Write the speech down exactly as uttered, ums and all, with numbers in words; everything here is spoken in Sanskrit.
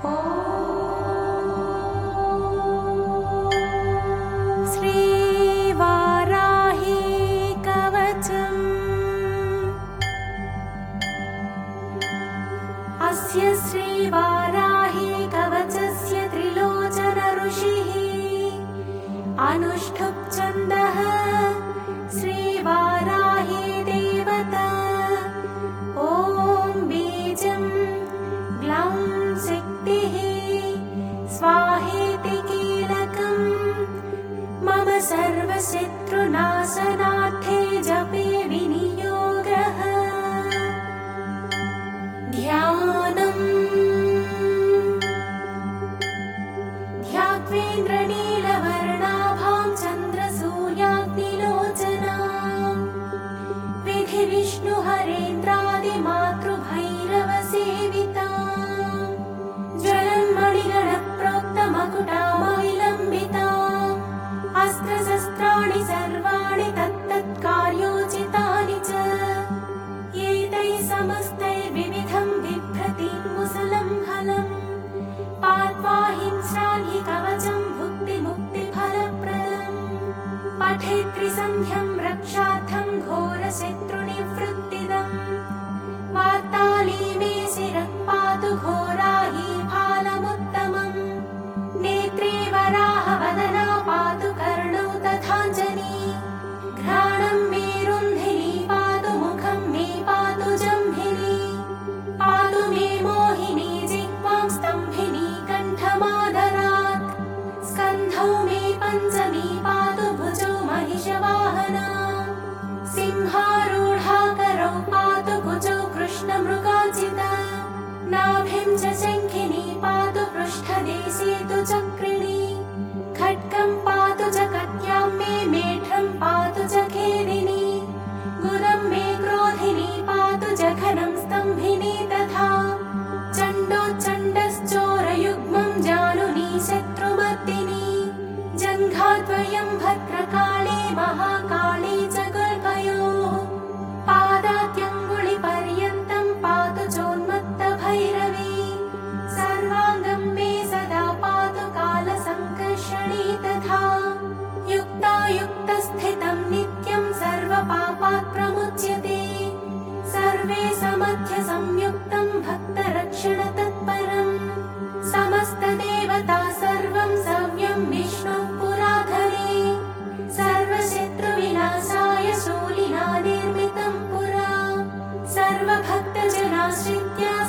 श्रीवाराही कवचम्। अस्य श्रीवाराही कवचस्य त्रिलोचन ऋषिः अनुष्ठुप् छन्दः श्रीवाराही देवता। ॐ बीजं ग्लौं शक्तिः स्वाहेति कीलकम् मम सर्वशत्रुनाशनार्थे जपे विनियोगः। ध्यानम् ध्यात्वेन्द्रनीलवर्णाभां चन्द्रसूर्याग्निलोचनां विधिविष्णुहरेन्द्रादिमातृभैरवसेवितां ज्वलन्मणिगणप्रोक्तमकुटामविलम्बिताम् अस्त्रशस्त्राणि सर्वाणि तत्तत्कार्योचितानि च एतैः समस्तैर्विविधं बिभ्रतीं मुसलं फलम् पात्वा हिंस्रान् हि कवचं भुक्तिमुक्तिफलप्रदम्। पठेत् त्रिसन्ध्यं रक्षार्थं घोरशत्रुनिवृत्तिदम् वार्ताली मे शिरः पातु घोराही फालमुत्तमम्। नेत्रे वराहवदना पातु कर्णौ तथाञ्जनी घ्राणं मे रुन्धिनी पातु मुखं मे पातु जम्भिनी पातु मे मोहिनी जिह्वां स्तम्भिनी कण्ठमादरात् स्कन्धौ मे पञ्चमी पातु भुजौ महिषवाहना सिंहारूढाकरौ पातु कुजौ कृष्णमृगाजिता नाभिं च शङ्खिनी पातु पृष्ठदेशे तु चक्रिणी खड्गं पातु च कट्यां मे मेढ्रं पातु च खेदिनी गुदं मे क्रोधिनी पातु जघनं स्तम्भिनी तथा चण्डोच्चण्डश्चोरयुग्मं जानुनी शत्रुमर्दिनी जङ्घाद्वयं भद्रकाली महाकाली च गुल्फयोः पादात्यङ्गुलिपर्यन्तं पातु चोन्मत्तभैरवी सर्वाङ्गं मे सदा पातु कालसङ्कर्षणी तथा युक्तायुक्तस्थितं नित्यं सर्वपापात् प्रमुच्यते सर्वे समध्य संयुक्तं भक्तरक्षणतत्परम् समस्तदेवता सर्वं सव्यं विष्णुः पुराधरे सर्वशत्रुविनाशाय शूलिना निर्मितं पुरा सर्वभक्तजनाश्रित्य